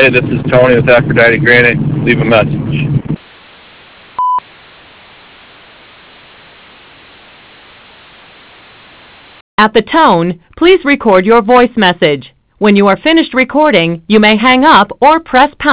Hey, this is Tony with Aphrodite Granite. Leave a message. At the tone, please record your voice message. When you are finished recording, you may hang up or press pound.